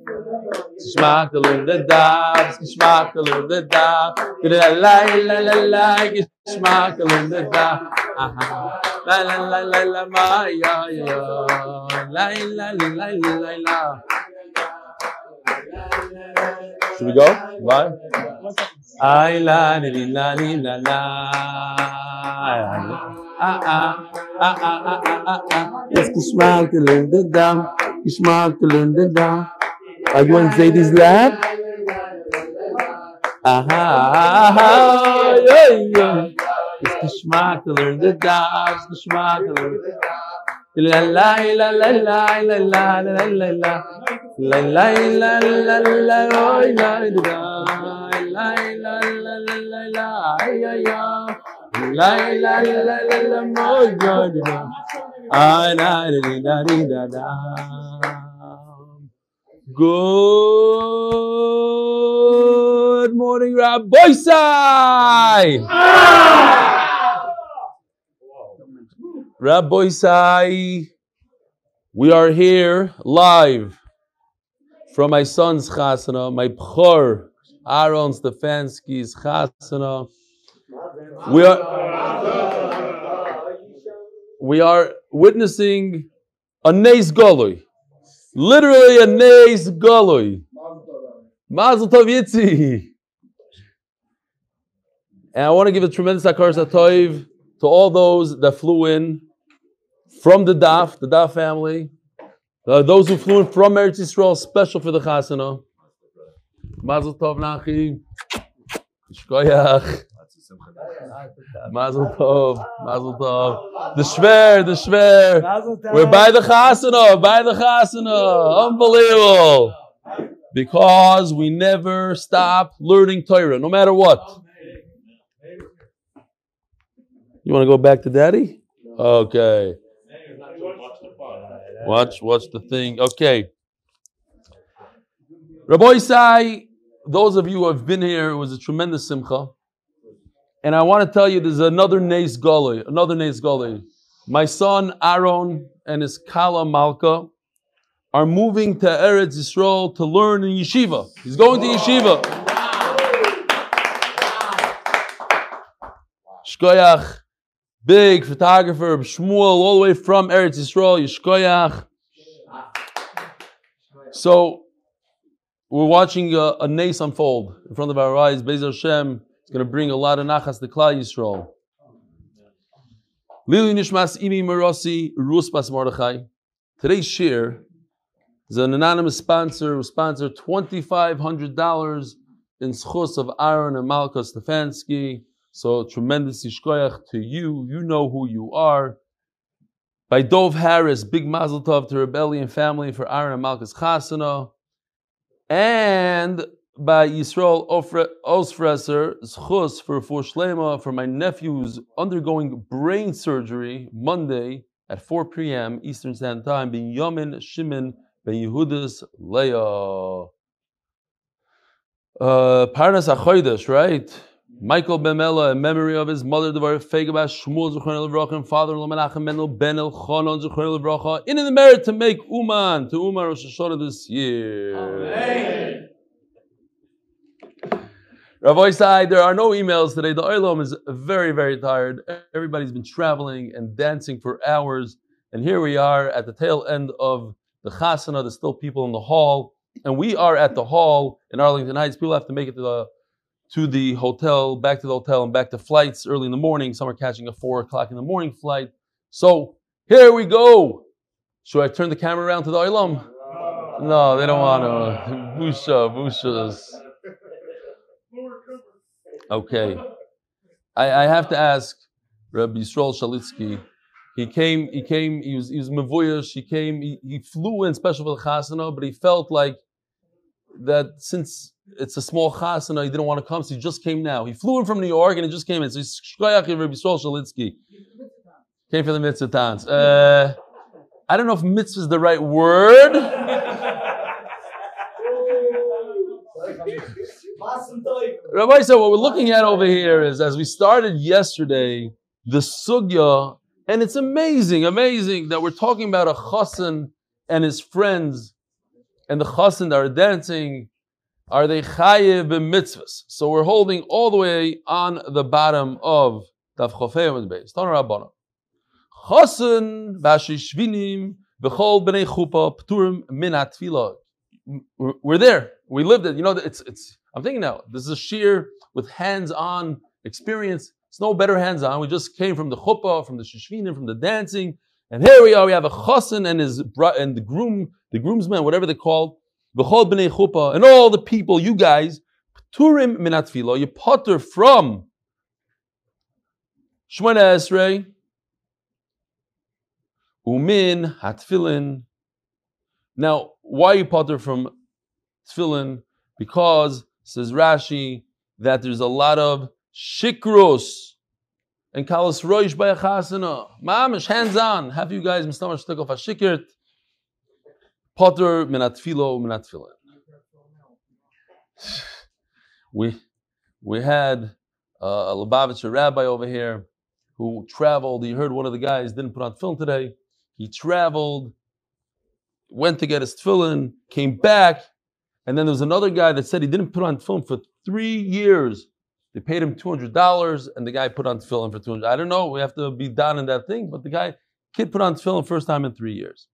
Geschmakel in de dag, geschmakel in de dag. La la la la la, geschmakel in de dag. La la la la la, ma ya ya. La la la la la la. Should we go? Live? Ay la la la la la. Yes, geschmakel in de dag, geschmakel in de dag. Are you going to say this lap? It's the schmackler in the dog, the schmackler. La la la la la la la la la la. La la la la la la la la la la la. Good morning, Rabbi Sai. Rabbi Sai, we are here live from my son's chasana, my Bchor, Aaron Stefanski's chasana. We are witnessing a Neis Goloi. Literally a Neis Goloi. Mazel Tov Yitzi. And I want to give a tremendous Hakaras HaTov to all those that flew in from the Daf family, those who flew in from Eretz Yisrael, special for the Chasana. Mazel Tov Nachi. Shkoyach. Mazel Tov. Mazel Tov. The Shver. We're by the Chasana. Unbelievable. Because we never stop learning Torah, no matter what. You want to go back to Daddy? Okay. Watch the thing. Okay. Rabbi Sai, those of you who have been here, it was a tremendous simcha. And I want to tell you, there's another Neis Goloi. My son Aaron and his Kala Malka are moving to Eretz Yisrael to learn in yeshiva. He's going to yeshiva. Shkoyach, big photographer, Shmuel, all the way from Eretz Yisrael, Yishkoyach. So, we're watching a Neis unfold in front of our eyes. Be'ez Hashem is going to bring a lot of nachas to Klal Yisrael. Lili Nishmas Imi Merossi, Rus Bas Mordechai. Today's shir is an anonymous sponsor who sponsored $2,500 in schus of Aaron and Malka Stefanski. So tremendous yishkoyach to you. You know who you are. By Dov Harris, big mazel tov to Rebellion family for Aaron and Malka's chasana. And by Yisrael Osfresser, schus for Shlema for my nephew who's undergoing brain surgery Monday at 4 p.m. Eastern Standard Time. Ben Yamin Shimon Ben Yehudis Leah. Parnas HaChodesh, right? Michael Bemela, in memory of his mother, Devar Fegabas Shmuel Zechron Levracha, and father Menachem Mendel Ben Elchanan Zechron Levracha, in the merit to make Uman Rosh Hashanah this year. Amen. Rabbi Sai, there are no emails today. The Olam is very, very tired. Everybody's been traveling and dancing for hours, and here we are at the tail end of the Chasana. There's still people in the hall, and we are at the hall in Arlington Heights. People have to make it to the hotel, back to the hotel, and back to flights early in the morning. Some are catching a 4 o'clock in the morning flight. So here we go. Should I turn the camera around to the Olam? No, they don't want to. Bushas. Okay. I have to ask Rabbi Yisrael Shalitsky. He was mevuyash. He flew in special for the chasana, but he felt like that since it's a small chasana, he didn't want to come, so he just came now. He flew in from New York and he just came in. So he's shkoyach Rabbi Yisrael Shalitsky. Came for the mitzvah dance. I don't know if mitzvah is the right word. Rabbi said, what we're looking at over here is, as we started yesterday, the sugya, and it's amazing that we're talking about a chassan and his friends and the chassan that are dancing, are they chayev b'mitzvahs? So we're holding all the way on the bottom of Daf Chofei and Beis. Tana Rabbana. Chassan v'ashishvinim v'chol b'nei chuppah p'turim min hatfilah. We're there. We lived it. You know, it's. I'm thinking now. This is a shir with hands-on experience. It's no better hands-on. We just came from the chuppah, from the shishvinim, from the dancing, and here we are. We have a chassan and the groomsmen, whatever they're called, v'chol b'nei chuppah, and all the people. You guys, p'turim min hatfilah. You potter from Shemona Esrei. Umin hatfilin. Now, why you potter from tefillin? Because, says Rashi, that there's a lot of shikros and kalas roish by a chasana. Mamish, hands on. Have you guys mistamash stuck off a shikert? Potter min hatfilo min hatfilin. We had a Lubavitcher rabbi over here who traveled. He heard one of the guys didn't put on tefillin today. He traveled, went to get his tefillin, came back, and then there was another guy that said he didn't put on tefillin for 3 years. They paid him $200, and the guy put on tefillin for $200. I don't know. We have to be down in that thing, but the kid put on tefillin first time in 3 years.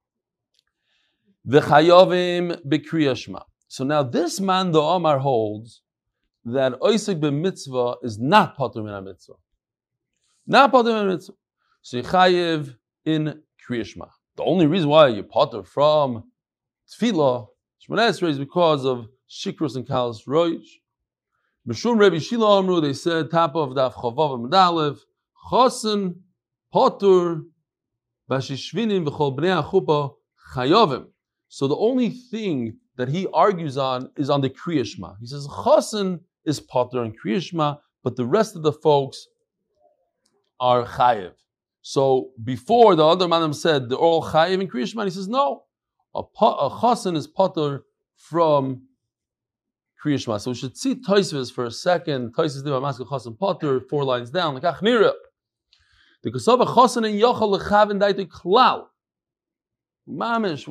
V'chayovim b'kriyas shema. So now this man, the Omar, holds that oisik b'mitzvah is not patur min mitzvah. Not patur min mitzvah. So you chayiv in kriyas shema. The only reason why you potter from tefillah, Shemona Esrei, is because of shikrus and kalas roish. Mishum Rebbe Shila Amru, they said, top of Daf Chavav and Medalev, Chosen, Potur, Bashishvinim, V'chol Bnei HaChuppah, Chayovim. So the only thing that he argues on is on the Kriya Shema. He says, Chosen is Potur and Kriya Shema, but the rest of the folks are Chayev. So before the other Manim said they're all Chayev and Kriya Shema, he says, no, a Chosen is Potur from Kriya Shema. So we should see Tosfos for a second. Tosfos did Maskil Chosen Potter, 4 lines down. Like Achnira, the Kosova Chosen and Yochel Lechavin Daito Klal. Mamish,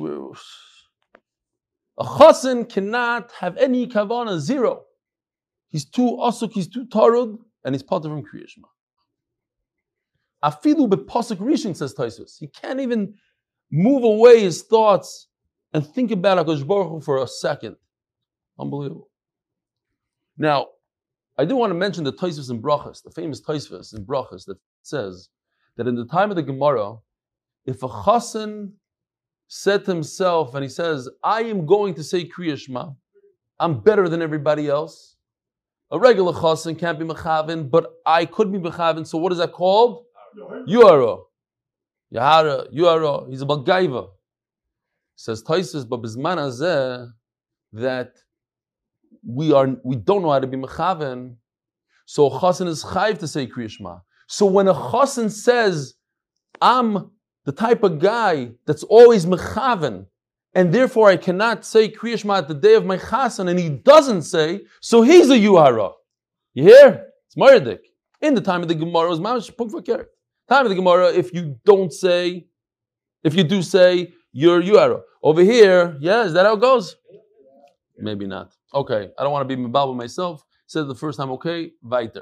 a Chosen cannot have any kavana, 0. He's too asuk, he's too tarud, and he's Potter from Kriya Shema. Afilu bepasuk rishon, says Tosfos. He can't even move away his thoughts and think about HaKadosh Baruch Hu for a second. Unbelievable. Now, I do want to mention the Tosfos in Brachos, the famous Tosfos in Brachos that says that in the time of the Gemara, if a chassan said to himself, and he says, I am going to say Kriya Shema, I'm better than everybody else. A regular chassan can't be mechavin, but I could be mechavin, so what is that called? Yuara. Yahara, Yuara. He's a Balgaiva. Says Tosfos, but Bizman Hazeh, that we don't know how to be mechaven, so a chassan is chayv to say Kriya Shema. So when a chassan says, I'm the type of guy that's always mechaven, and therefore I cannot say Kriya Shema at the day of my chassan, and he doesn't say, so he's a yuhara. You hear? It's Maradik. In the time of the Gemara, it was mamash puk fakir. Time of the Gemara, if you do say, you're yuhara. Over here, yeah, is that how it goes? Maybe not. Okay, I don't want to be mebal myself. Said the first time, okay, weiter.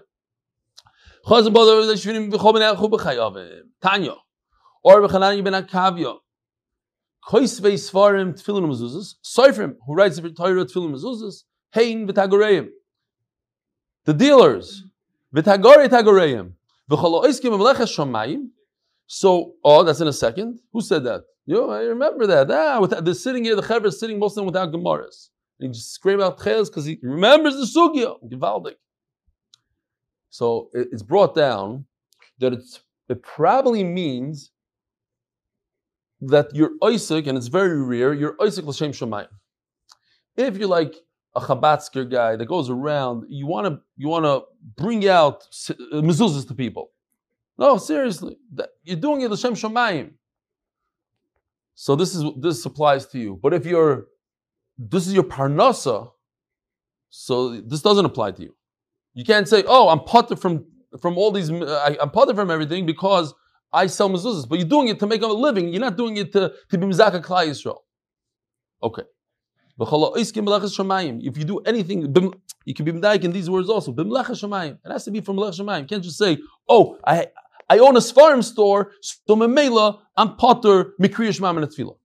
Tanya. Or b'chanani ben Akavya. Koisvei svarim tefillin mezuzas. Soifrim, who writes the Torah tefillin mezuzas. Hein v'tagoreim. The dealers. V'tagore tagoreim. V'cholo oiskim v'meleches shamayim. So, that's in a second. Who said that? I remember that. They're sitting here, the Chaver is sitting most of them without Gemaras. He just scream out Tcheles because he remembers the Sugya. Givaldik. So it's brought down that it probably means that you're Isaac, and it's very rare, you're Isaac l'shem Shemayim. If you're like a Chabatsker guy that goes around, you want to bring out mezuzahs to people. No, seriously, you're doing it l'shem Shemayim. So this applies to you. But if this is your parnasa, so this doesn't apply to you. You can't say, oh, I'm potter from all these, I'm potter from everything because I sell mezuzahs. But you're doing it to make a living. You're not doing it to be mizaka klai Yisrael. Okay. If you do anything, you can be medayik in these words also. It has to be from melech shamayim. You can't just say, "Oh, I own a Sfarim store, so memela I'm potter mikriya shema and tefillah."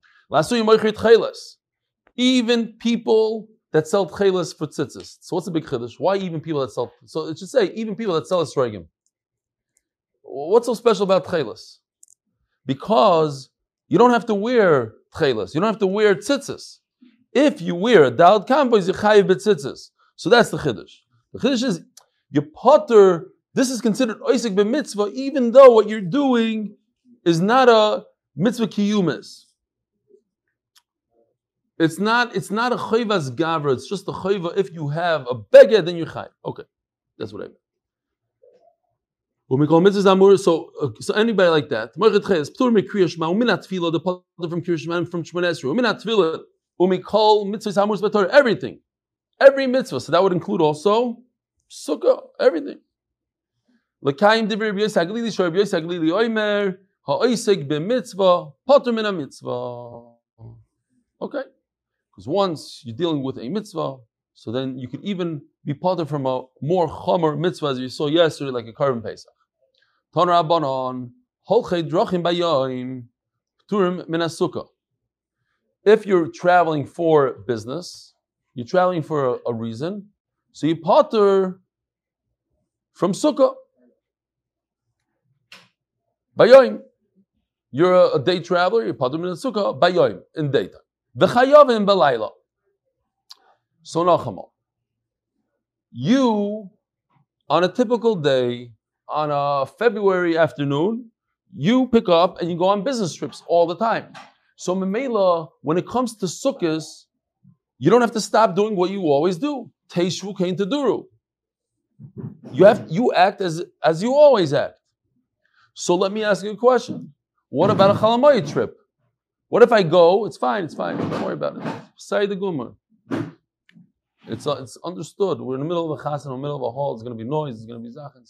Even people that sell tchelas for tzitzis. So what's the big chiddush? Why even people that sell? So it should say even people that sell esrogim. What's so special about tchelas? Because you don't have to wear tchelas. You don't have to wear tzitzis. If you wear a daled kambos, you chayiv b'tzitzis. So that's the chiddush. The chiddush is your potter. This is considered oisik b'mitzvah, even though what you're doing is not a mitzvah kiyumis. It's not a chayvas gavra. It's just a chayva. If you have a beged, then you chayv. Okay, that's what I mean. When we call mitzvahs amur, so anybody like that, the potter from Kriya Shema from Shemona Esrei, when we call mitzvahs amur b'torah, everything, every mitzvah. So that would include also sukkah, everything. L'kayim divrei Rabbi Yosef Haglili, shor Rabbi Yosef Haglili oimer ha'oisek b'mitzvah potter min ha'mitzvah. Okay. Because once you're dealing with a mitzvah, so then you could even be potter from a more chomer mitzvah, as you saw yesterday, like a Karban Pesach. Ton Rabbanon, holchei drachim bayoim, pturim min hasukah. If you're traveling for business, you're traveling for a reason, so you potter from sukkah. Bayoim. You're a day traveler, you're potter min hasukah, bayoim, in daytime. V'chayavim b'layla. So Nachama, you, on a typical day, on a February afternoon, you pick up and you go on business trips all the time. So Memela, when it comes to sukkahs, you don't have to stop doing what you always do. Teishvu kein teduru. You act as you always act. So let me ask you a question. What about a Chalamayit trip? What if I go? It's fine. Don't worry about it. Say the Gumar. It's understood. We're in the middle of a chassan, in the middle of a hall. It's going to be noise. It's going to be zachan.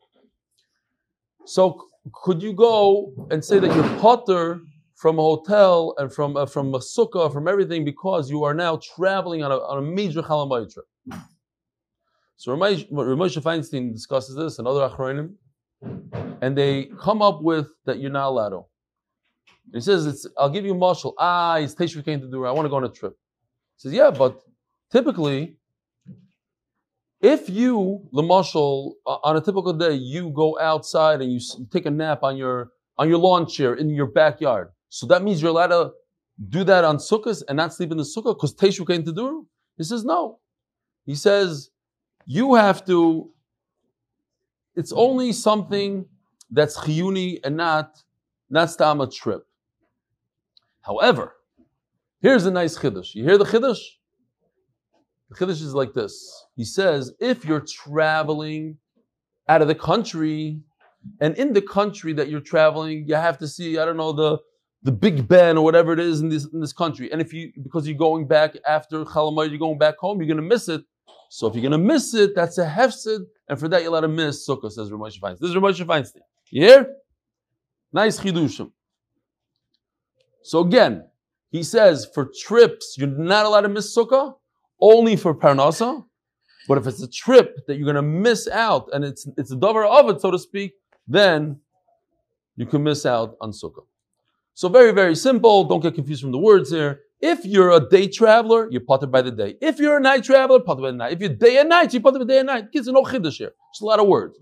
So could you go and say that you're potter from a hotel and from a sukkah, from everything, because you are now traveling on a major Chalamayit trip? So Ramoshe Feinstein discusses this and other achronim, and they come up with that you're not allowed to. He says, I'll give you a mashal. It's Teshuvah came to do. I want to go on a trip. He says, yeah, but typically, if you, the mashal, on a typical day, you go outside and you take a nap on your lawn chair in your backyard. So that means you're allowed to do that on sukkahs and not sleep in the sukkah because Teshuvah came to do. He says, no. He says, you have to, it's only something that's chiyuni and not stam a trip. However, here's a nice chiddush. You hear the chiddush? The chiddush is like this. He says, if you're traveling out of the country, and in the country that you're traveling, you have to see, the Big Ben or whatever it is in this country. And because you're going back after Chalamayit, you're going back home, you're going to miss it. So if you're going to miss it, that's a hefsid, and for that you're allowed to miss sukkah, says Ramoshe Feinstein. This is Ramoshe Feinstein. You hear? Nice chidushim. So again, he says for trips, you're not allowed to miss sukkah, only for parnasa. But if it's a trip that you're going to miss out, and it's a davar of it, so to speak, then you can miss out on sukkah. So very, very simple. Don't get confused from the words here. If you're a day traveler, you're potter by the day. If you're a night traveler, potter by the night. If you're day and night, you're potter by day and night. Kids, no chiddush here. Just a lot of words.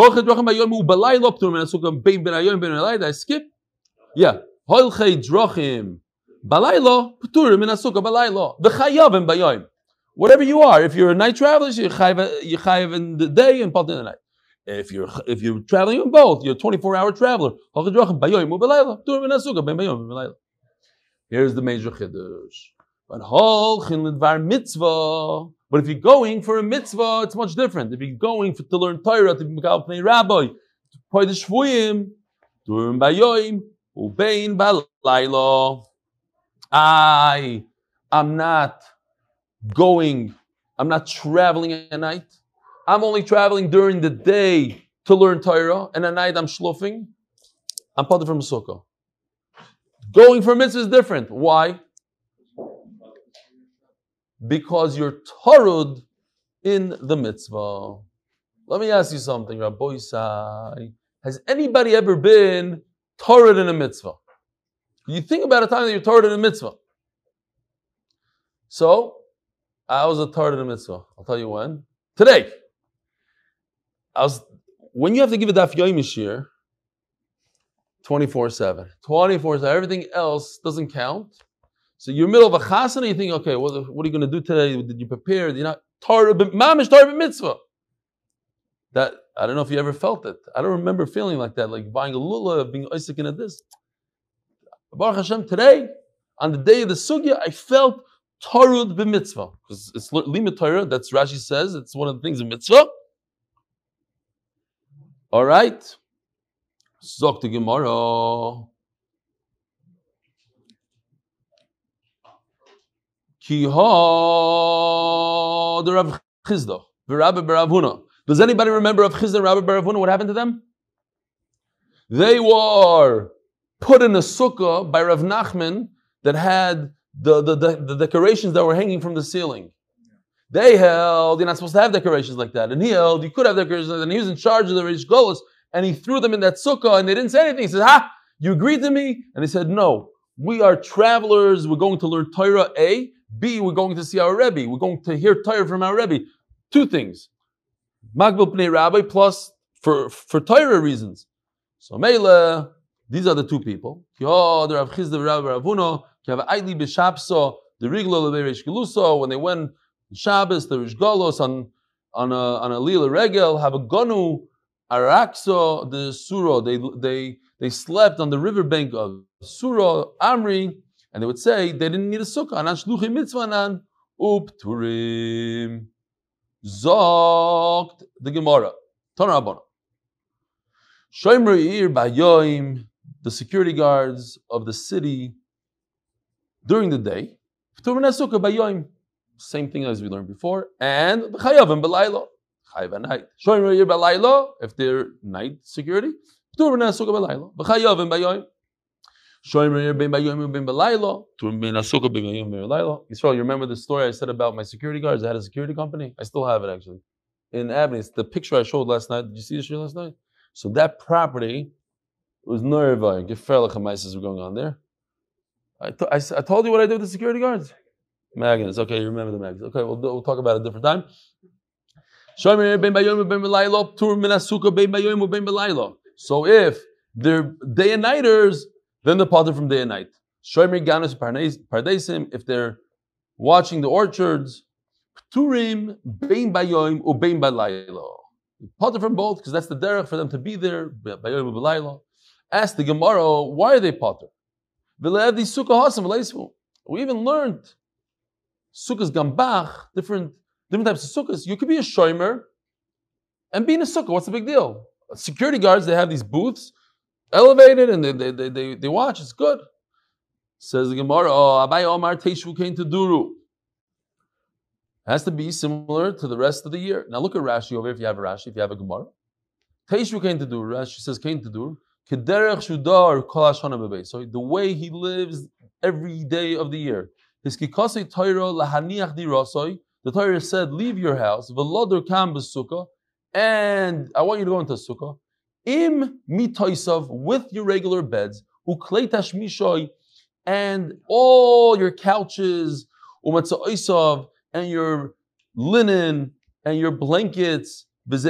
I skip. Yeah. Holchei drachim balaylo p'turim min hasukah balaylo v'chayavim bayoim. Whatever you are, if you're a night traveler, you chayav in the day and potter in the night. If you're traveling in both, you're a 24-hour traveler. Holchei drachim bayoim u'balaylo p'turim min hasukah bayoim u'balaylo. Here's the major chiddush. But holchin l'dvar mitzvah. But if you're going for a mitzvah, it's much different. If you're going to learn Torah, to become a rabbi, to pray the shvuyim, durim bayoim. Ubein balaylo. I'm not traveling at night. I'm only traveling during the day to learn Torah, and at night I'm shluffing. I'm potter from sukkah. Going for mitzvah is different. Why? because you're tarud in the mitzvah. Let me ask you something, Rabbi Isai. Has anybody ever been tarud in a mitzvah? You think about a time that you're tarud in a mitzvah. So, I was a tarud in a mitzvah. I'll tell you when. Today. When you have to give a daf yomi shir, 24/7. 24/7. Everything else doesn't count. So you're in the middle of a chasana, you think, okay, what are you going to do today? Did you prepare? You're not mamish tarud mitzvah. That I don't know if you ever felt it. I don't remember feeling like that, like buying a lulav, being Isaac in this. Baruch Hashem, today, on the day of the sugya, I felt tarud b'mitzvah. Because it's limit Torah, that's Rashi says, it's one of the things in mitzvah. All right. Zok the Gemara. Ki ha the Rav Chizda, Rabbi Barav Huna. Does anybody remember Rav Chizda and Rabbi Barav Huna? What happened to them? They were put in a sukkah by Rav Nachman that had the decorations that were hanging from the ceiling. They held you're not supposed to have decorations like that, and he held you could have decorations, and he was in charge of the Rish Golos, and he threw them in that sukkah, and they didn't say anything. He said, "Ha, you agreed to me?" And they said, "No, we are travelers. We're going to learn Torah. A, B, we're going to see our Rebbe. We're going to hear Torah from our Rebbe. Two things: Magbul Pnei Rabbi plus for Torah reasons." So Meila, these are the two people. The Rav Chizda, Rabbi Rav Huna, Aili b'Shapso, the Riglo leBeireish Geluso. When they went Shabbos, the Rish Golos on a Lila Regel, have a Gonu Arakso, the Suro. They slept on the riverbank of Suro Amri, and they would say they didn't need a sukkah. Anan shluchi mitzvanan upturim. Zogt the Gemara. Tana Rabbana. Shomer Ir Bayoim, the security guards of the city during the day. Pturim sukkah Bayoim. Same thing as we learned before. And the Chayavim B'laylo. Chayav at night. Shomer Ir B'laylo, if they're night security. Pturim sukkah B'laylo. B'chayavim Bayoim. Shomer Ir Ben Bayoim Ben B'laylo. Pturim sukkah B'bayom B'laylo. Yisrael, you remember the story I said about my security guards? I had a security company. I still have it actually. In Abney. It's the picture I showed last night. Did you see the show last night? So that property was nerva. Gefährliche Meises were going on there. I told you what I did with the security guards. Magnets. Okay, you remember the magnets. Okay, we'll talk about it a different time. So if they're day and nighters, then they're parted from day and night. If they're watching the orchards, parted from both, because that's the derech for them to be there. Ask the Gemara, why are they parted? We even learned sukkahs gambach, different types of sukkahs. You could be a shomer and be in a sukkah. What's the big deal? Security guards, they have these booths, elevated, and they watch. It's good. Says the Gemara, Abai Omar Teishvu came to Duru. Has to be similar to the rest of the year. Now look at Rashi over here, if you have a Rashi, if you have a Gemara. Teishvu came to Duru. Rashi says came to Duru. Kederech Shudar Kol Hashana Bebei. So the way he lives every day of the year. His kikasei Torah lahaniach dirasoi. The Torah said, leave your house. V'loder kam b'sukkah. And I want you to go into a sukkah. Im mitoisav, with your regular beds. Uklei tashmishoy, and all your couches. Umatzaisav, and your linen, and your blankets. It's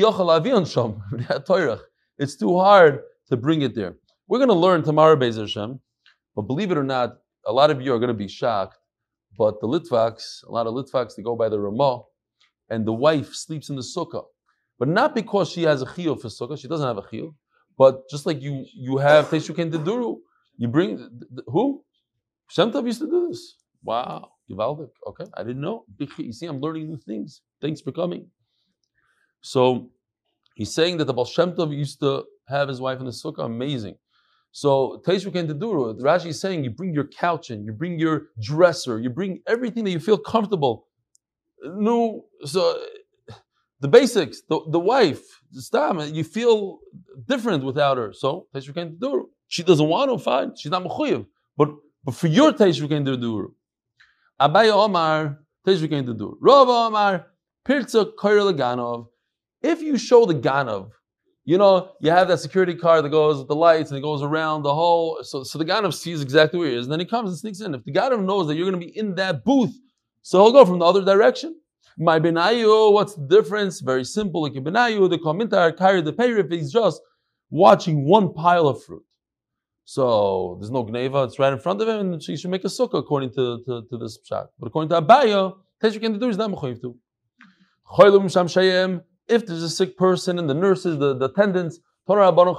too hard to bring it there. We're going to learn tomorrow, Be'ez Hashem. But believe it or not, a lot of you are going to be shocked. But the Litvaks, a lot of Litvaks, they go by the Ramah, and the wife sleeps in the sukkah. But not because she has a chiyuv for sukkah, she doesn't have a chiyuv. But just like you have Teishuken Teduru, you bring, who? Shem Tov used to do this. Wow, Givaldik. Okay, I didn't know. You see, I'm learning new things. Thanks for coming. So, he's saying that the Baal Shem Tov used to have his wife in the sukkah. Amazing. So, Teishuken Teduru, Rashi is saying you bring your couch in, you bring your dresser, you bring everything that you feel comfortable. No, so the basics, the wife, the stam, you feel different without her. So, Teishuken Teduru. She doesn't want to, fine. She's not mechuyev. But for your Teishuken Teduru. Abaye Omar, Teshuvah came to do. Rava Amar Pirza Koyer Leganov. If you show the Ganav, you have that security car that goes with the lights and it goes around the whole. So the Ganav sees exactly where he is, and then he comes and sneaks in. If the Ganav knows that you're going to be in that booth, so he'll go from the other direction. My benayu, what's the difference? Very simple. Like benayu, the komentar carry the peirif. He's just watching one pile of fruit. So there's no gneva. It's right in front of him, and he should make a sukkah according to this pshat. But according to Abaya, Teshuvah can do is not mechayiv to. Choylum sham shayim. If there's a sick person and the nurses, the attendants, we're not talking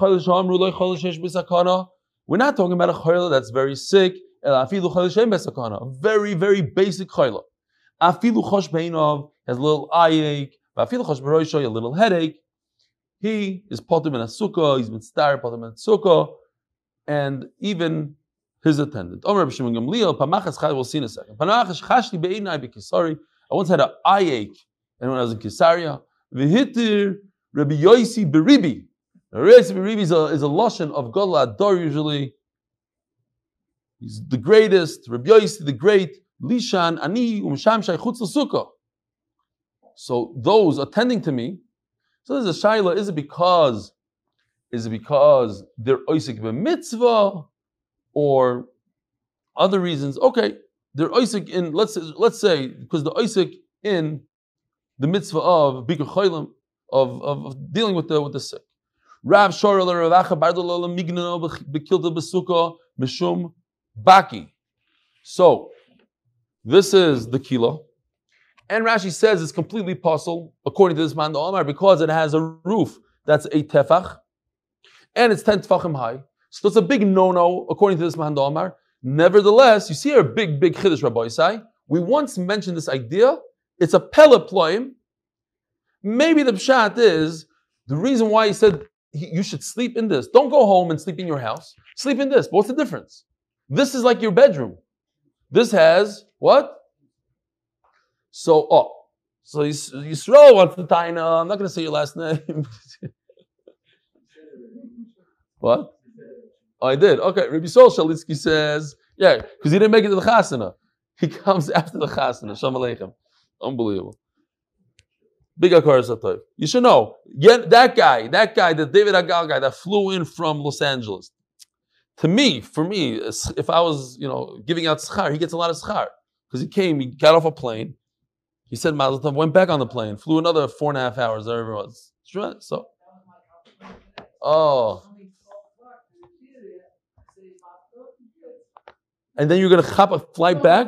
about a chayla that's very sick. A very, very basic chayla. Has a little eye ache, a little headache. He is potem in a sukkah, he's been started potem in a sukkah, and even his attendant. We'll see in a second. I once had an eye ache, and when I was in Kisaria, V'hitir Rabbi Yosi Beribi. Rabbi Yosi Beribi is a lashon of Gadol Adar usually. He's the greatest. Rabbi Yosi the great. Lishan ani umshamshay chutz l'sukkah. So those attending to me. So there's a shaila. Is it because they're oisik b'mitzvah or other reasons? Okay, they're oisik in. Let's say because the oisik in the mitzvah of Bikur Cholim, of dealing with the sick. Rav Shorel Rav Acha Bardol Mignano Bekilta Besuka Mishum Baki. So this is the kilo, and Rashi says it's completely possible according to this man the Omar because it has a roof that's a tefach, and it's 10 tefachim high. So it's a big no-no according to this man the Omar. Nevertheless, you see a big chiddush, Rabbi Isai. We once mentioned this idea. It's a peleploim. Maybe the pshat is the reason why he said you should sleep in this. Don't go home and sleep in your house. Sleep in this. But what's the difference? This is like your bedroom. This has what? So Yisrael wants to tie. I'm not going to say your last name. What? Oh, I did. Okay. Rabbi Yisrael Shalitzky says, yeah, because he didn't make it to the chasana. He comes after the chasana. Shalom Aleichem. Unbelievable. Big Akar Satov. You should know. That guy, the David Agal guy that flew in from Los Angeles. For me, if I was, giving out schar, he gets a lot of schar. Because he got off a plane. He said Mazel Tov, went back on the plane, flew another 4.5 hours, whatever it was. So, and then you're going to hop a flight back?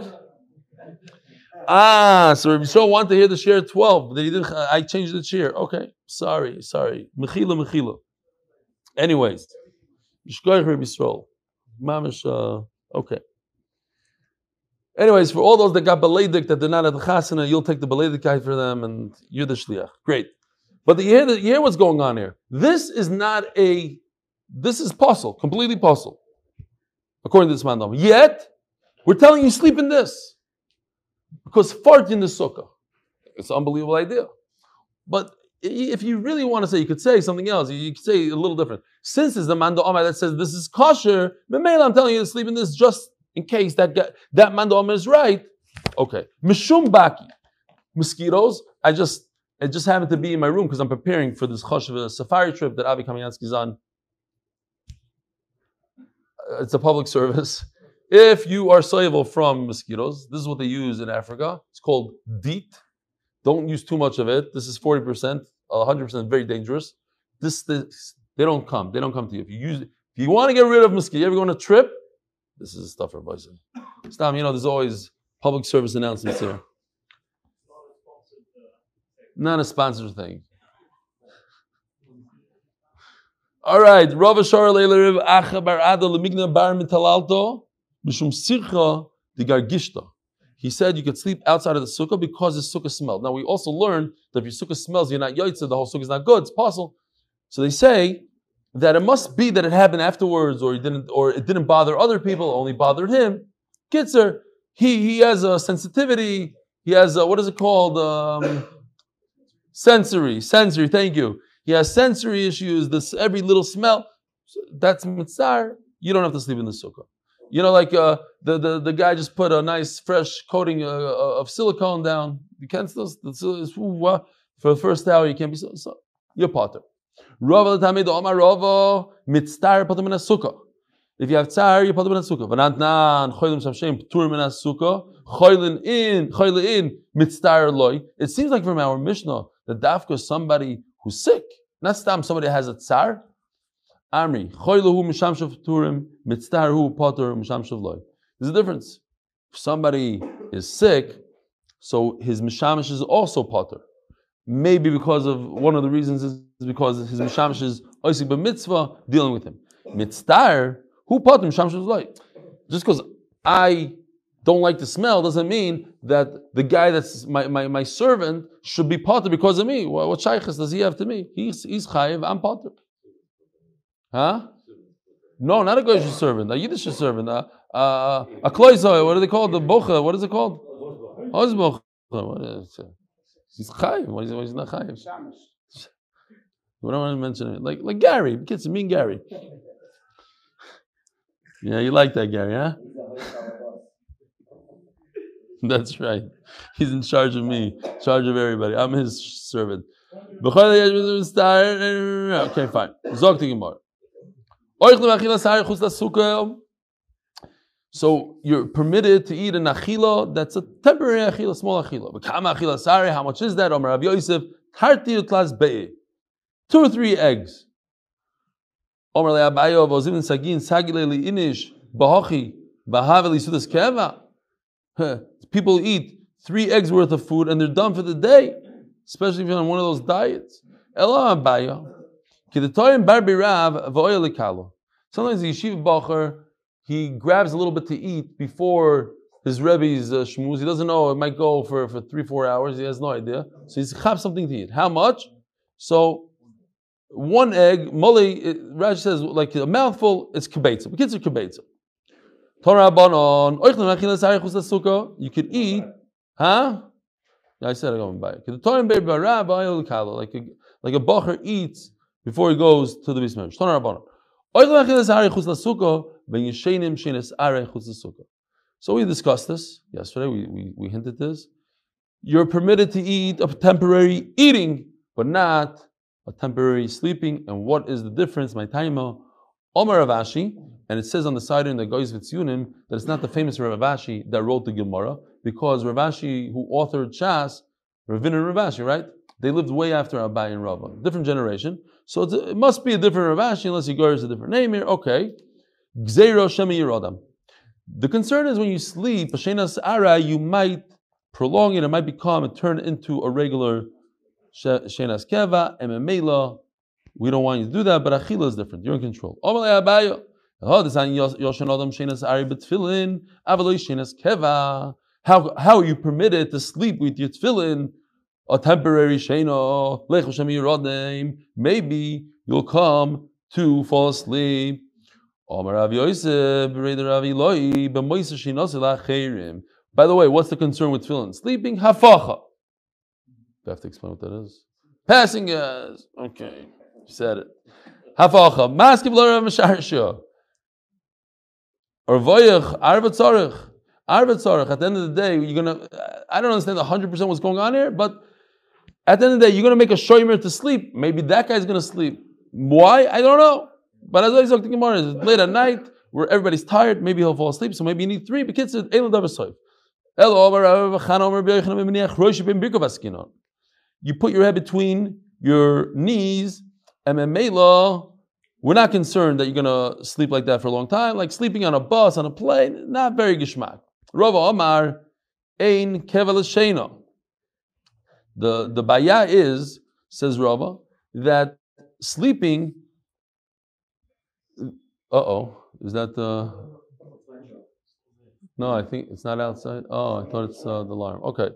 So Rabbi Yisrael wanted to hear the share 12, but then he didn't. I changed the share. Okay, sorry. Mechila. Anyways, Yishkoich Rabbi Yisrael. Mamish, okay. Anyways, for all those that got beledik that they're not at the chasana, you'll take the beledik guy for them, and you're the shliach. Great. But you hear what's going on here. This is possible, completely possible, according to this man. Yet, we're telling you sleep in this. Because fart in the sukkah. It's an unbelievable idea. But if you really want to say, you could say something else. You could say a little different. Since it's the Mando Omar that says this is kosher, Memela, I'm telling you to sleep in this just in case that Mando Omar is right. Okay. Mishum Baki. Mosquitoes. It just happened to be in my room because I'm preparing for this Choshev safari trip that Avi Kamiansky is on. It's a public service. If you are soivel from mosquitoes, this is what they use in Africa. It's called DEET. Don't use too much of it. This is 40%, 100% very dangerous. They don't come. They don't come to you. If you want to get rid of mosquitoes, you ever go on a trip? This is the stuff for advice. Stam, there's always public service announcements here. Not a sponsored thing. All right. Rav Ashar Leileriv Acha Bar Ada Lemigna Bar Mitalalto. He said you could sleep outside of the sukkah because the sukkah smelled. Now we also learned that if your sukkah smells, you're not yotzeh, the whole sukkah is not good. It's possible. So they say that it must be that it happened afterwards, or it didn't bother other people, only bothered him. Kitzer, he has a sensitivity. He has what is it called? Sensory. Thank you. He has sensory issues. Every little smell. So that's mitzar. You don't have to sleep in the sukkah. Like the guy just put a nice fresh coating of silicone down. You can't still for the first hour you can't be so you're potter. Rava l'tamid omar Rava mitztar potter min sukkah. If you have tsar, you potter min sukkah. V'natnan choylin shamshem ptur min sukkah. Choylin in mitztar loy. It seems like from our Mishnah that dafka is somebody who's sick, not stam somebody has a tsar. Amri choyluhu mishamshav pturim mitztarhu potter mishamshav loy. There's a difference. If somebody is sick, so his mishamish is also potter. Maybe because of one of the reasons is because his mishamish is oisik b'mitzvah dealing with him. Mitztar, who potter mishamshav loy? Just because I don't like the smell doesn't mean that the guy that's my servant should be potter because of me. What shaykhs does he have to me? He's chayiv, I'm potter. Huh? No, not a Goyish servant, a Yiddish servant, a kloizoy, what do they call the bocha? What is it called? Hozbocha. He's chayiv. Why is he not chayiv? What do I want to mention it? Like Gary, kids, mean Gary. Yeah, you like that, Gary, huh? That's right. He's in charge of me, in charge of everybody. I'm his servant. Okay, fine. Zog to Gemara. So you're permitted to eat an achila that's a temporary achila, small achila. But how much is that? Omar Rav Yosef, 2 or 3 eggs. Omar le'abayo v'ozim sagin sagile li'inish b'hochi b'haveli sudas keva. People eat 3 eggs worth of food and they're done for the day, especially if you're on one of those diets. Ela abayo. Sometimes the yeshiva bacher, he grabs a little bit to eat before his Rebbe's shmooze. He doesn't know, it might go for 3-4 hours. He has no idea. So he's have something to eat. How much? So 1 egg, Rashi says, like a mouthful, it's kibeitza. The kids are kibeitza. You could eat, huh? Yeah, I said I go and buy it. Like a bacher eats before he goes to the Bismillah. So we discussed this yesterday. We hinted this. You're permitted to eat a temporary eating, but not a temporary sleeping. And what is the difference? My taima, Omar Rav Ashi, and it says on the side in the Goyz V'Tziyunim that it's not the famous Rav Ashi that wrote the Gemara, because Rav Ashi, who authored Shas, Ravina and Rav Ashi, right? They lived way after Abai and Rava, different generation. So it must be a different Rav Ashi unless he goes a different name here. Okay. Gzeiro Shemi Yerodam. The concern is when you sleep, Shenas Ara, you might prolong it, it might become and turn into a regular Shenas Keva, Ememela. We don't want you to do that, but Achila is different. You're in control. How are you permitted to sleep with your tefillin? A temporary shena, maybe you'll come to fall asleep. By the way, what's the concern with tefillin? Sleeping, hafacha. Do I have to explain what that is? Passing gas. Okay, you said it. Hafacha. Maskiv l'rav m'sharsha. Or voyach, arva tzarech. Arva tzarech. At the end of the day, you're going to, I don't understand 100% what's going on here, but at the end of the day, you're going to make a shomer to sleep. Maybe that guy's going to sleep. Why? I don't know. But as I was talking about, it's late at night, where everybody's tired, maybe he'll fall asleep, so maybe you need 3. But kids, you put your head between your knees, and Memela, we're not concerned that you're going to sleep like that for a long time, like sleeping on a bus, on a plane, not very gishmak. Rava Omar, Ein Kevel Sheina. The baya is, says Rava, that sleeping. Is that the? No, I think it's not outside. Oh, I thought it's the alarm. Okay,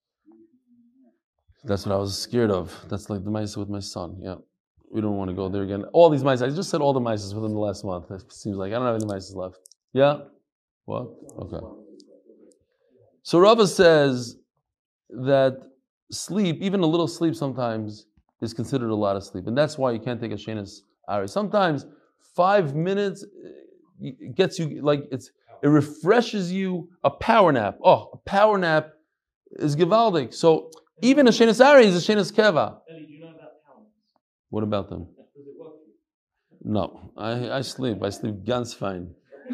that's what I was scared of. That's like the mice with my son. Yeah, we don't want to go there again. All these mice. I just said all the mice within the last month. It seems like I don't have any mice left. Yeah. What? Okay. So Rava says that sleep, even a little sleep sometimes, is considered a lot of sleep. And that's why you can't take a shenas ari. Sometimes 5 minutes, it gets you it refreshes you. A power nap. Oh, a power nap is gewaldig. So even a shenas aray is a shenas keva. Ellie, do you know about talents? What about them? Does it work for you? No, I sleep. I sleep ganz fine.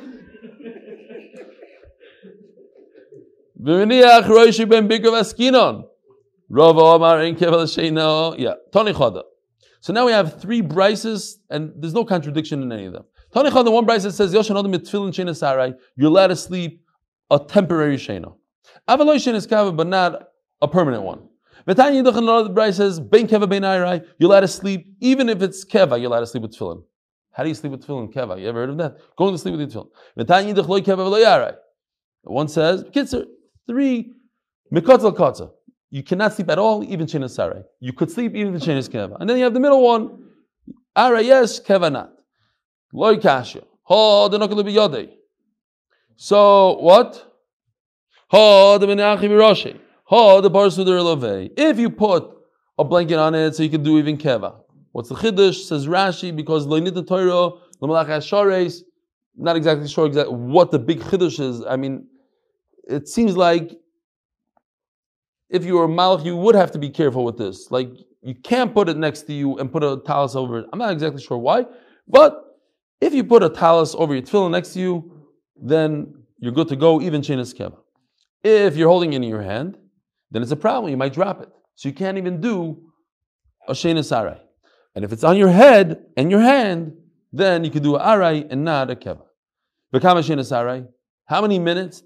V'miniach roishi ben bikov askinon. Rava Omar in kevel sheino. Yeah, Tani Chada. So now we have three brises, and there's no contradiction in any of them. Tani Chada, one brise says Yoshan Adam mitfilin shenas aray. You're allowed to sleep a temporary sheino. Avaloi shenas kava, but not a permanent one. V'tani Yidach, another brise says ben keva ben aray. You're allowed to sleep even if it's keva. You're allowed to sleep with tefillin. How do you sleep with tefillin keva? You ever heard of that? Going to sleep with your tefillin. V'tani Yidach loy keva v'loy aray. One says, Kitzer, three mikotzel kotza. You cannot sleep at all, even shenas aray. You could sleep even if shenas keva. And then you have the middle one, aray yes, keva not. Loy kasha. Ha the nokal biyodei. So what? Ha the menachi v'roshi. Ha the barsu derlovei. If you put a blanket on it, so you can do even keva. What's the chiddush? Says Rashi, because lo nit Torah l'malach hashareis. Not exactly sure what the big chiddush is. I mean, it seems like if you were a malach, you would have to be careful with this. Like, you can't put it next to you and put a talus over it. I'm not exactly sure why, but if you put a talus over your tefillin next to you, then you're good to go, even shenas keva. If you're holding it in your hand, then it's a problem. You might drop it. So you can't even do a shenas aray. And if it's on your head and your hand, then you can do an aray and not a keva. V'kama shenas aray. How many minutes?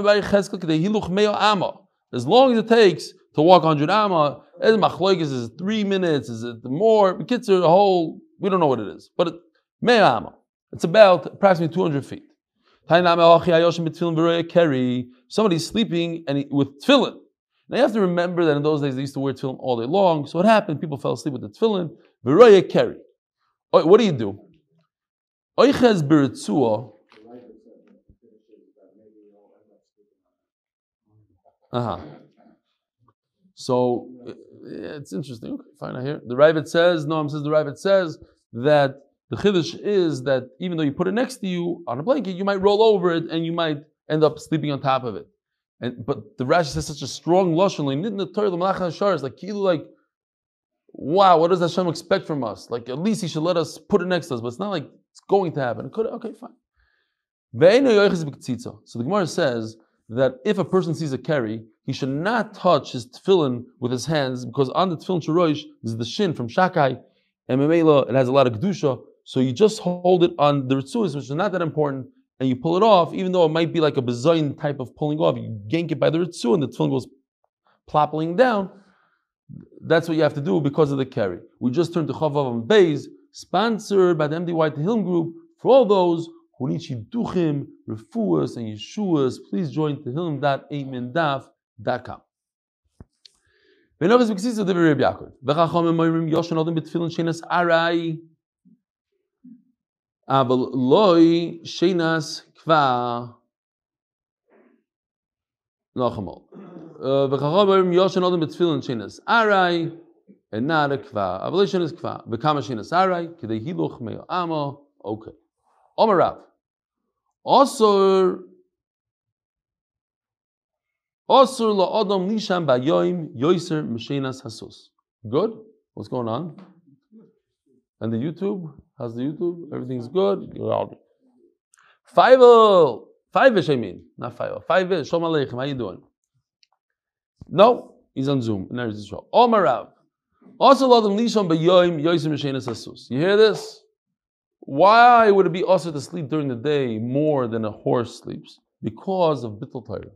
As long as it takes to walk 100 amma, is it 3 minutes? Is it more? Kids are a whole, we don't know what it is. But meo amma. It's about approximately 200 feet. Somebody's sleeping with tefillin. Now you have to remember that in those days they used to wear tefillin all day long. So what happened? People fell asleep with the tefillin. What do you do? So it's interesting. Okay, fine, I hear. The Ravid says that the chiddush is that even though you put it next to you on a blanket, you might roll over it and you might end up sleeping on top of it. But the Rashi says such a strong lashon, like wow, what does Hashem expect from us? Like at least He should let us put it next to us, but it's not like it's going to happen. It could, okay, fine. So the Gemara says that if a person sees a keri, he should not touch his tefillin with his hands, because on the tefillin shorosh is the shin from Shakai, and Memela, it has a lot of kedusha, so you just hold it on the ritzuas, which is not that important, and you pull it off, even though it might be like a bezayin type of pulling off, you gank it by the ritzu, and the tefillin goes plopping down. That's what you have to do because of the keri. We just turned to Chavav and Beis, sponsored by the MDY Tehillim Group, for all those who need shidduchim, refuas, and yeshuas. Please join tehillim.amendaf.com. V'nochas b'ksisa divrei Rabbi Yaakov. V'chachamim moirim yoshan odom b'tefillin shenas aray. Aval loy shenas kva. Nochmal. V'chachamim moirim yoshan odom b'tefillin shenas aray. And not a kva. Aval loy shenas kva. V'kama shenas aray. K'dei hiluch me'o amo. Okay. Omarav. Also la'adam nisham ba'yoim yoiser m'shenas hasus. Good? What's going on? And the YouTube? How's the YouTube? Everything's good? Five-ish, I mean. Not five. Five-ish. Shalom Aleichem. How you doing? No, he's on Zoom. Omarav. Also la'adam nisham ba'yoim yoiser m'shenas hasus. You hear this? Why would it be also to sleep during the day more than a horse sleeps? Because of bittul Torah.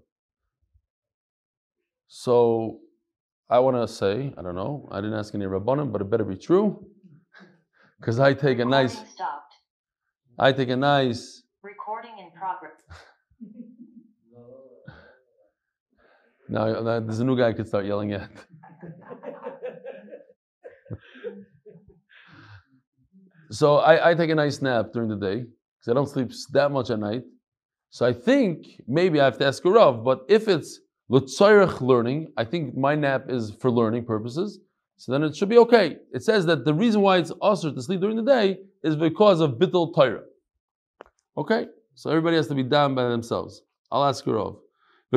So I want to say, I don't know, I didn't ask any Rabbanim, but it better be true. Because I take a nice recording in progress. Now there's a new guy I could start yelling at. So I take a nice nap during the day because I don't sleep that much at night. So I think maybe I have to ask a Rav, but if it's l'tzorech learning, I think my nap is for learning purposes, so then it should be okay. It says that the reason why it's usher to sleep during the day is because of bittul Torah. Okay, so everybody has to be down by themselves. I'll ask her of.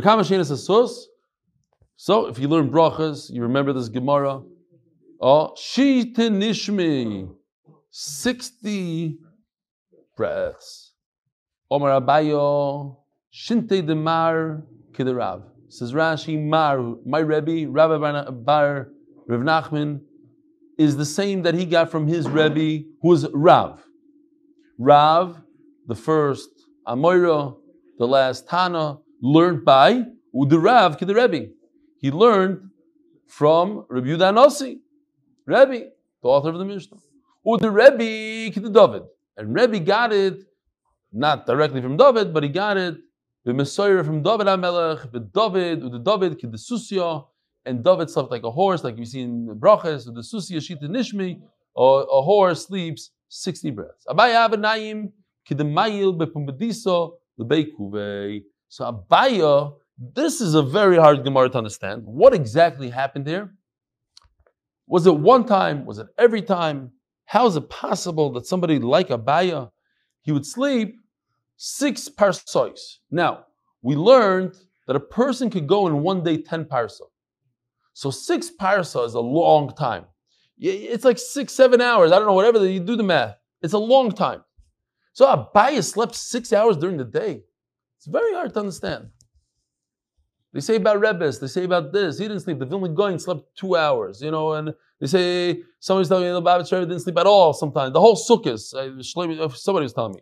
So if you learn brachas, you remember this Gemara. Oh, Shita Nishmi, 60 breaths. Omar Abayo, Shinte de Mar Kidarav. Says Rashi, my Rebbe, Rabbi Bar Rav Nachman, is the same that he got from his Rebbe, who was Rav. Rav, the first Amoira, the last Tana, learned by Udarav Kidarav. He learned from Rabbi Yehuda Nossi, Rebbe, the author of the Mishnah. Uda Rebbe Kid David. And Rebbe got it, not directly from David, but he got it, the Messiah from David HaMelech, the David, Uda David Kid the Susya, and David slept like a horse, like you see in the Brachas, Uda Susya Shita Nishmi, or a horse sleeps 60 breaths. Abaya Avanayim Kid the Mayil Bepumbadiso, the Beikuvei. So Abaya, this is a very hard Gemara to understand. What exactly happened here? Was it one time? Was it every time? How is it possible that somebody like Abaya, he would sleep 6 parsois? Now, we learned that a person could go in one day 10 parsa. So 6 parsa is a long time. It's like 6-7 hours. I don't know, whatever, you do the math. It's a long time. So Abaya slept 6 hours during the day. It's very hard to understand. They say about Rebbes, they say about this. He didn't sleep. The Vilna Gaon slept 2 hours, and they say, somebody's telling me the Babich Rebbe didn't sleep at all sometimes. The whole Sukkot, somebody was telling me.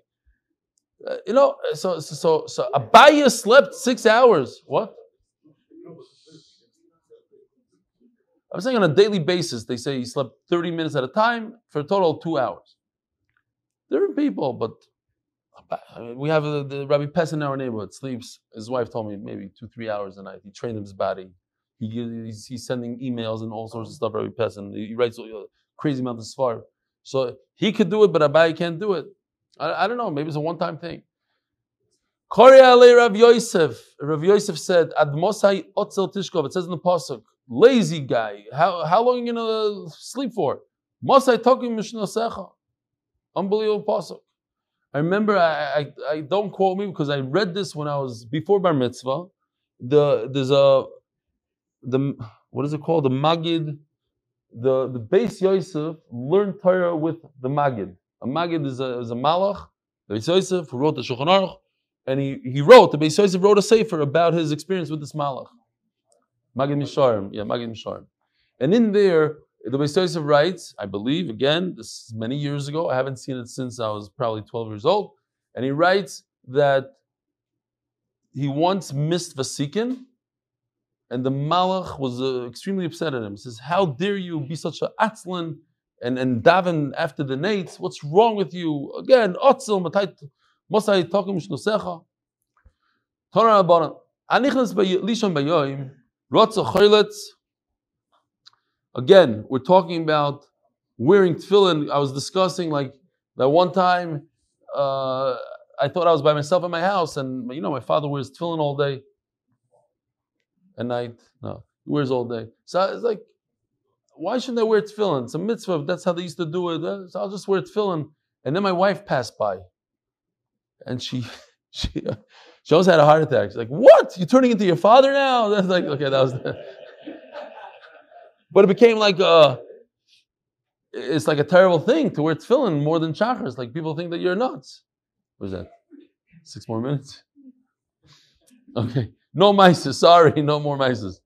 So Abaya slept 6 hours. What? I'm saying on a daily basis, they say he slept 30 minutes at a time for a total of 2 hours. Different people, but we have the Rabbi Pes in our neighborhood, sleeps, his wife told me, maybe 2-3 hours a night. He trained his body. He's sending emails and all sorts of stuff, Rabbi Pes, and he writes a crazy amount of svar. So he could do it, but Abai can't do it. I don't know, maybe it's a one-time thing. Korya ale Rav Yosef. Rav Yosef said, Ad Mosai Otzel Tishkov. It says in the Pasuk, lazy guy. How long are you going to sleep for? Mosai Tokim Mishnosecha. Unbelievable Pasuk. I remember, I don't quote me because I read this when I was before Bar Mitzvah. There's what is it called? The Magid. The Beis Yosef learned Torah with the Magid. A Magid is a Malach, the Beis Yosef, who wrote the Shulchan Aruch, and the Beis Yosef wrote a sefer about his experience with this Malach. Magid Misharim, Magid Misharim. And in there, the Beis Yosef writes, I believe, again, this is many years ago, I haven't seen it since I was probably 12 years old, and he writes that he once missed Vasikin, and the Malach was extremely upset at him. He says, how dare you be such an atzlan and daven after the nates? What's wrong with you? Again, Otzel, Mosai Tokim Shnosecha. Torah Rabbanan. Anichnas Lishon Bayoim, Rotza Choyletz. Again, we're talking about wearing tefillin. I was discussing like that one time. I thought I was by myself in my house, and my father wears tefillin all day. At night, no, he wears all day. So it's like, why shouldn't I wear tefillin? It's a mitzvah. That's how they used to do it. So I'll just wear tefillin. And then my wife passed by, and she almost had a heart attack. She's like, "What? You're turning into your father now?" That's like, okay, that was. But it became like it's like a terrible thing to wear tefillin more than chachars. Like people think that you're nuts. What is that? 6 more minutes? Okay. No mices, sorry, no more mices.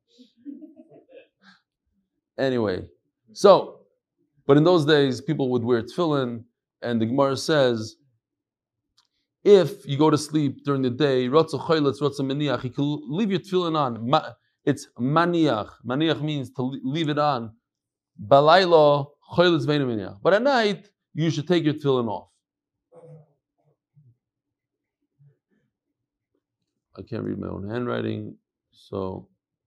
Anyway, but in those days, people would wear tefillin, and the Gemara says, if you go to sleep during the day, rotza choyletz, rotza maniach, you can leave your tefillin on. It's maniach. Maniach means to leave it on. Balaylo, choyletz veinu maniach. But at night, you should take your tefillin off. I can't read my own handwriting, so.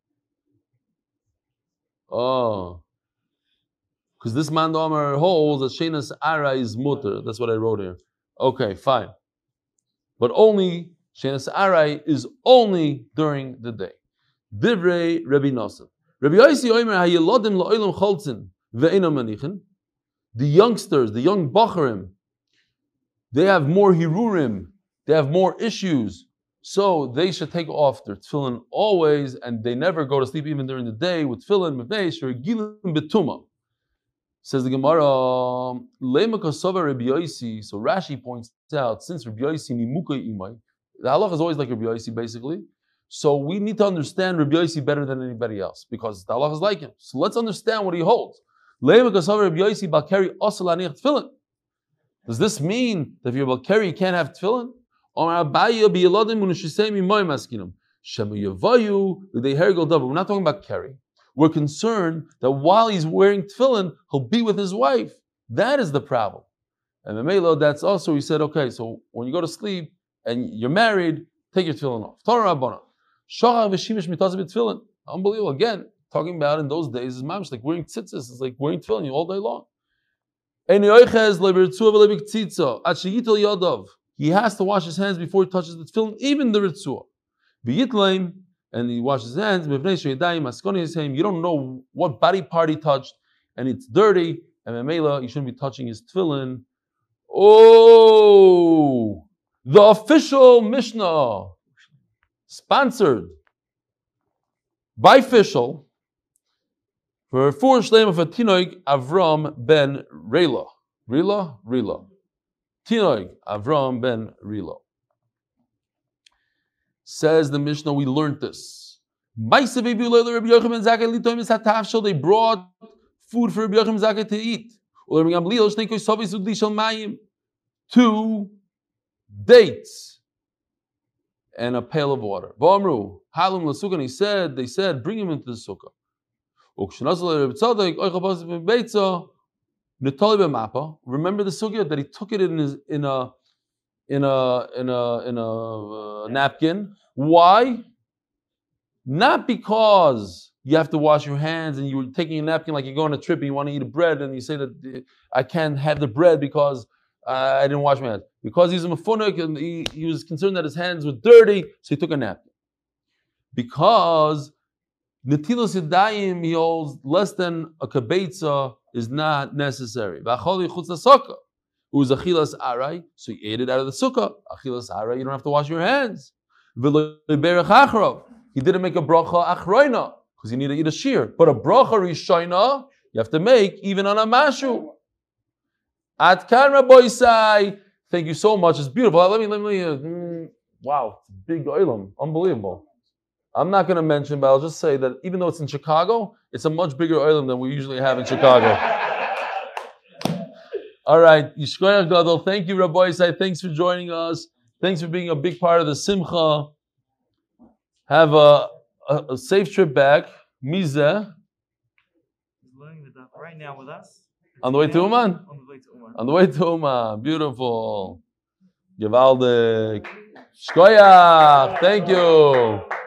Because this man Omer holds that Shenas Ara is mutter. That's what I wrote here. Okay, fine. But only, Shenas Ara is only during the day. Divrei Rabbi Nosson. Rabbi Yossi Omer hayelodim la'olam cholzin ve'enam manichin. The youngsters, the young bacharim, they have more hirurim they have more issues. So they should take off their tefillin always, and they never go to sleep even during the day with tefillin. Says the Gemara, so Rashi points out, since Rabbi Yosi nimukai imai, the halach is always like Rabbi Yosi basically. So we need to understand Rabbi Yosi better than anybody else because the halach is like him. So let's understand what he holds. Does this mean that if you're Balkari, you can't have tefillin? We're not talking about Keri. We're concerned that while he's wearing tefillin, he'll be with his wife. That is the problem. And Mamelo, that's also, he said, okay, so when you go to sleep and you're married, take your tefillin off. Unbelievable. Again, talking about in those days is mamish, like wearing tzitzis, it's like wearing tefillin all day long. He has to wash his hands before he touches the tefillin, even the ritzua. And he washes his hands. You don't know what body part he touched, and it's dirty. And Memela, you shouldn't be touching his tefillin. Oh, the official Mishnah, sponsored by Fishel, for Shleim of Tinoig Avram ben Rila. Rila? Tinoig Avram ben Rila. Says the Mishnah, we learned this. They brought food for Rabbi Yochanan Zakkai to eat. 2 dates and a pail of water. And they said, bring him into the sukkah. Remember the sukkah that he took it in a napkin. Why? Not because you have to wash your hands and you're taking a napkin like you go on a trip and you want to eat a bread and you say that I can't have the bread because I didn't wash my hands. Because he's a mefunik and he was concerned that his hands were dirty, so he took a napkin. Because Netilas Yadayim, he holds less than a kabetza is not necessary. V'acholi chutz l'sukkah. Who's achilas aray, so you ate it out of the sukkah. Achilas aray, you don't have to wash your hands. He didn't make a bracha achroina because you need to eat a shear. But a bracha rishayna you have to make even on a mashu. Atkan Rabboisai, thank you so much. It's beautiful. Let me. Wow, it's a big oilam, unbelievable. I'm not going to mention, but I'll just say that even though it's in Chicago, it's a much bigger oilam than we usually have in Chicago. All right, Yishkoyach Gadol. Thank you, Rabbi Isai. Thanks for joining us. Thanks for being a big part of the Simcha. Have a safe trip back. Mizeh. He's learning the daf right now with us. On the way to Uman? On the way to Uman. On the way to Uman. Beautiful. Gewaldig. Shkoyach. Thank you.